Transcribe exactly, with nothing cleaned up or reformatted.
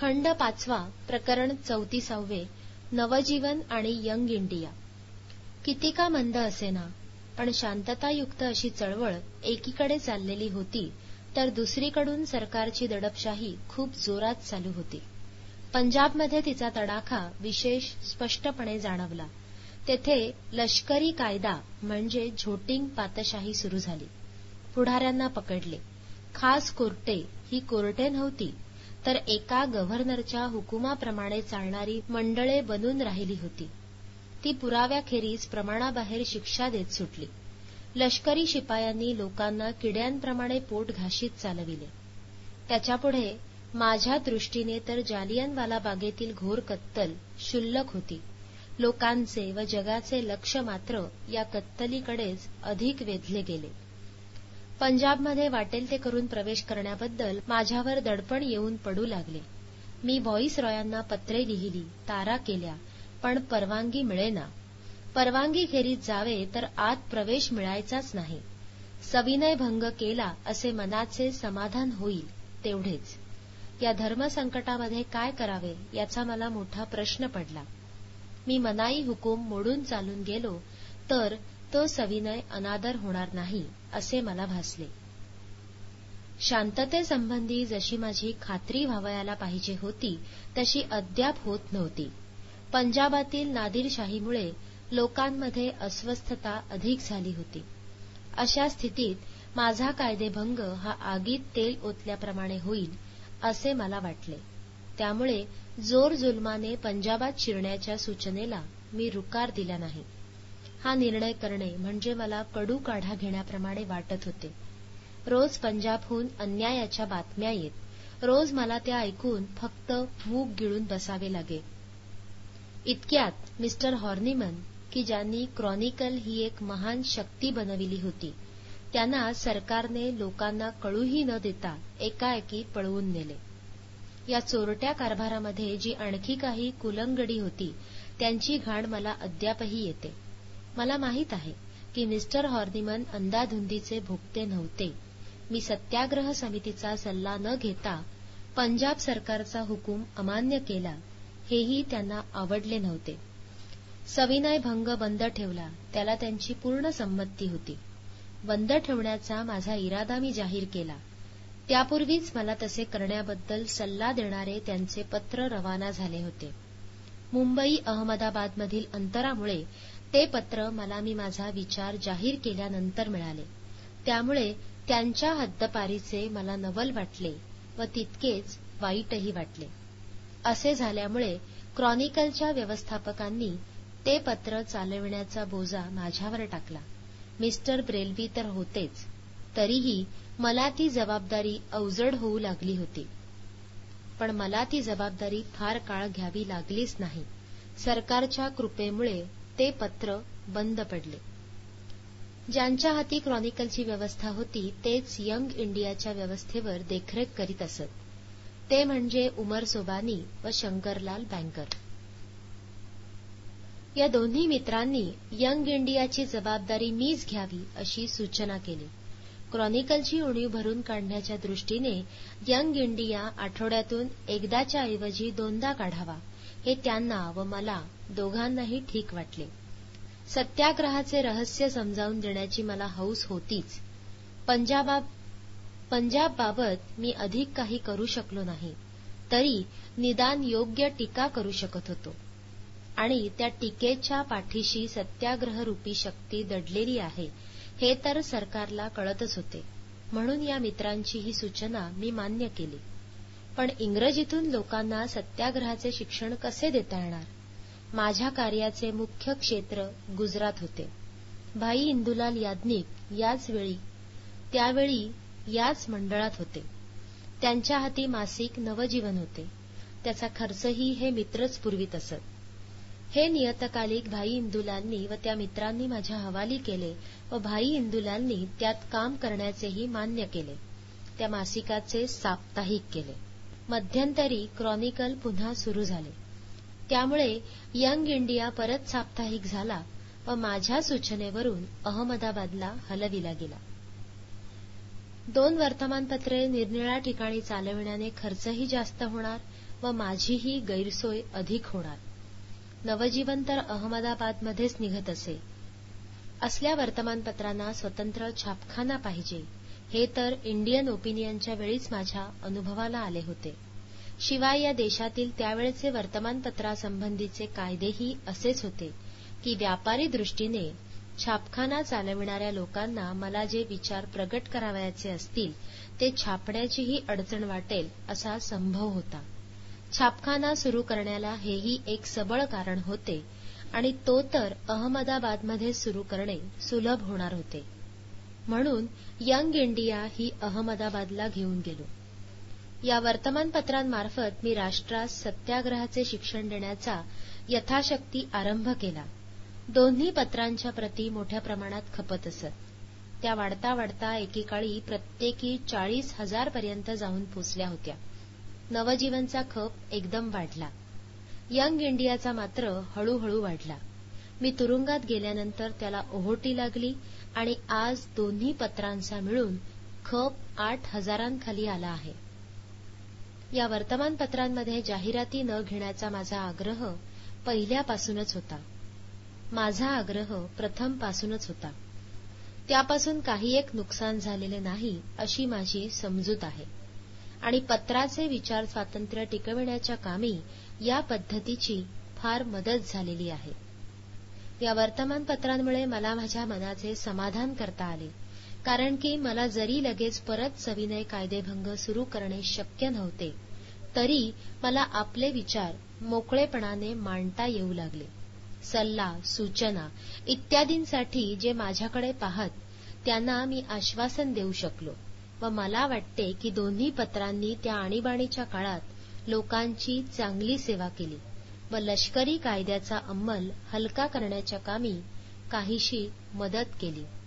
खंड पाचवा, प्रकरण चौतीसावे, नवजीवन आणि यंग इंडिया. किती का मंद असेना, पण शांततायुक्त अशी चळवळ एकीकडे चाललेली होती, तर दुसरीकडून सरकारची दडपशाही खूप जोरात चालू होती. पंजाबमध्ये तिचा तडाखा विशेष स्पष्टपणे जाणवला. तेथे लष्करी कायदा म्हणजे झोटिंग पातशाही सुरू झाली. पुढाऱ्यांना पकडले. खास कोर्टे ही कोर्टे नव्हती, तर एका गव्हर्नरच्या हुकुमाप्रमाणे चालणारी मंडळे बनून राहिली होती. ती पुराव्याखेरीज प्रमाणाबाहेर शिक्षा देत सुटली. लष्करी शिपायांनी लोकांना किड्यांप्रमाणे पोट घाशीत चालविले. त्याच्यापुढे माझ्या दृष्टीने तर जालियनवाला बागेतील घोर कत्तल क्षुल्लक होती. लोकांचे व जगाचे लक्ष मात्र या कत्तलीकडेच अधिक वेधले गेले. पंजाबमध्ये वाटेल ते करून प्रवेश करण्याबद्दल माझ्यावर दडपण येऊन पडू लागले. मी व्हॉईसरॉयांना पत्रे लिहिली, तारा केल्या, पण परवानगी मिळेना. परवानगीखेरीज जावे तर आत प्रवेश मिळायचाच नाही. सविनय भंग केला असे मनाचे समाधान होईल, तेवढेच. या धर्मसंकटामध्ये काय करावे याचा मला मोठा प्रश्न पडला. मी मनाई हुकूम मोडून चालून गेलो तर तो सविनय अनादर होणार नाही असे मला भासले. शांततेसंबंधी जशी माझी खात्री व्हावयाला पाहिजे होती तशी अद्याप होत नव्हती. पंजाबातील नादिरशाहीमुळे लोकांमध्ये अस्वस्थता अधिक झाली होती. अशा स्थितीत माझा कायदेभंग हा आगीत तेल ओतल्याप्रमाणे होईल असे मला वाटले. त्यामुळे जोरजुलमाने पंजाबात शिरण्याच्या सूचनेला मी रुकार दिला नाही. हा निर्णय करणे म्हणजे मला कडू काढा घेण्याप्रमाणे वाटत होते. रोज पंजाबहून अन्यायाच्या बातम्या येत. रोज मला त्या ऐकून फक्त मूग गिळून बसावे लागे. इतक्यात मिस्टर हॉर्निमन, की ज्यांनी क्रॉनिकल ही एक महान शक्ती बनविली होती, त्यांना सरकारने लोकांना कळूही न देता एकाएकी पळवून नेले. या चोरट्या कारभारामध्ये जी आणखी काही कुलंगडी होती त्यांची घाण मला अद्यापही येते. मला माहीत आहे की मिस्टर हॉर्निमन अंदाधुंदीचे भोगते नव्हते. मी सत्याग्रह समितीचा सल्ला न घेता पंजाब सरकारचा हुकूम अमान्य केला, हेही त्यांना आवडले नव्हते. सविनय भंग बंद ठेवला, त्याला त्यांची पूर्ण संमती होती. बंद ठेवण्याचा माझा इरादा मी जाहीर केला. त्यापूर्वीच मला तसे करण्याबद्दल सल्ला देणारे त्यांचे पत्र रवाना झाले होते. मुंबई अहमदाबादमधील अंतरामुळे ते पत्र मला मी माझा विचार जाहीर केल्यानंतर मिळाले. त्यामुळे त्यांच्या हद्दपारीचे मला नवल वाटले व तितकेच वाईटही वाटले. असे झाल्यामुळे क्रॉनिकलच्या व्यवस्थापकांनी ते पत्र चालविण्याचा बोजा माझ्यावर टाकला. मिस्टर ब्रेल्बी तर होतेच, तरीही मला ती जबाबदारी अवजड होऊ लागली होती. पण मला ती जबाबदारी फार काळ घ्यावी लागलीच नाही. सरकारच्या कृपेमुळे ते पत्र बंद पडले. ज्यांच्या हाती क्रॉनिकलची व्यवस्था होती तेच यंग इंडियाच्या व्यवस्थेवर देखरेख करीत असत. ते म्हणजे उमर सोबानी व शंकरलाल बँकर. या दोन्ही मित्रांनी यंग इंडियाची जबाबदारी मीच घ्यावी अशी सूचना केली. क्रॉनिकलची उणीव भरून काढण्याच्या दृष्टीने यंग इंडिया आठवड्यातून एकदाच्या ऐवजी दोनदा काढावा, हे त्यांना व मला दोघांनाही ठीक वाटले. सत्याग्रहाचे रहस्य समजावून देण्याची मला हौस होतीच. पंजाबा पंजाबबाबत मी अधिक काही करू शकलो नाही, तरी निदान योग्य टीका करू शकत होतो. आणि त्या टीकेच्या पाठीशी सत्याग्रहरूपी शक्ती दडलेली आहे हे तर सरकारला कळतच होते. म्हणून या मित्रांची ही सूचना मी मान्य केली. पण इंग्रजीतून लोकांना सत्याग्रहाचे शिक्षण कसे देता येणार? माझ्या कार्याचे मुख्य क्षेत्र गुजरात होते. भाई इंदुलाल याज्ञिक याच वेळी त्यावेळी याच मंडळात होते. त्यांच्या हाती मासिक नवजीवन होते. त्याचा खर्चही हे मित्रच पुरवीत असत. हे नियतकालिक भाई इंदुलालनी व त्या मित्रांनी माझ्या हवाली केले व भाई इंदुलालनी त्यात काम करण्याचेही मान्य केले. त्या मासिकाचे साप्ताहिक केले. मध्यंतरी क्रॉनिकल पुन्हा सुरू झाले. त्यामुळे यंग इंडिया परत साप्ताहिक झाला व माझ्या सूचनेवरून अहमदाबादला हलविला गेला. दोन वर्तमानपत्रे निरनिळ्या ठिकाणी चालविण्याने खर्चही जास्त होणार व माझीही गैरसोय अधिक होणार. नवजीवन तर अहमदाबादमध्येच निघत असे. असल्या वर्तमानपत्रांना स्वतंत्र छापखाना पाहिजे, हे तर इंडियन ओपिनियनच्या वेळीच माझ्या अनुभवाला आले होते. शिवाय या देशातील त्यावेळचे वर्तमानपत्रासंबंधीचे कायदेही असेच होते की व्यापारी दृष्टीने छापखाना चालविणाऱ्या लोकांना मला जे विचार प्रगट करावयाचे असतील ते छापण्याचीही अडचण वाटेल असा संभव होता. छापखाना सुरू करण्याला हेही एक सबळ कारण होते आणि तो तर अहमदाबादमध्ये सुरू करणे सुलभ होणार होते. म्हणून यंग इंडिया ही अहमदाबादला घेऊन गेलो. या वर्तमानपत्रांमार्फत मी राष्ट्रास सत्याग्रहाचे शिक्षण देण्याचा यथाशक्ती आरंभ केला. दोन्ही पत्रांच्या प्रती मोठ्या प्रमाणात खपत असत. त्या वाढता वाढता एकेकाळी प्रत्येकी चाळीस हजार पर्यंत जाऊन पोचल्या होत्या. नवजीवनचा खप एकदम वाढला. यंग इंडियाचा मात्र हळूहळू वाढला. मी तुरुंगात गेल्यानंतर त्याला ओहोटी लागली आणि आज दोन्ही पत्रांचा मिळून खप आठ हजारांखाली आला आहे. या वर्तमानपत्रांमध्ये जाहिराती न घेण्याचा माझा आग्रह पहिल्यापासूनच होता. माझा आग्रह प्रथमपासूनच होता. त्यापासून काही एक नुकसान झालेले नाही अशी माझी समजूत आहे आणि पत्राचे विचार स्वातंत्र्य टिकविण्याच्या कामी या पद्धतीची फार मदत झालेली आहे. या वर्तमानपत्रांमुळे मला माझ्या मनाचे समाधान करता आले, कारण की मला जरी लगेच परत सविनय कायदेभंग सुरू करणे शक्य नव्हते, तरी मला आपले विचार मोकळेपणाने मांडता येऊ लागले. सल्ला, सूचना इत्यादींसाठी जे माझ्याकडे पाहत त्यांना मी आश्वासन देऊ शकलो व मला वाटते की दोन्ही पत्रांनी त्या आणीबाणीच्या काळात लोकांची चांगली सेवा केली व लष्करी कायद्याचा अंमल हलका करण्याच्या कामी काहीशी मदत केली.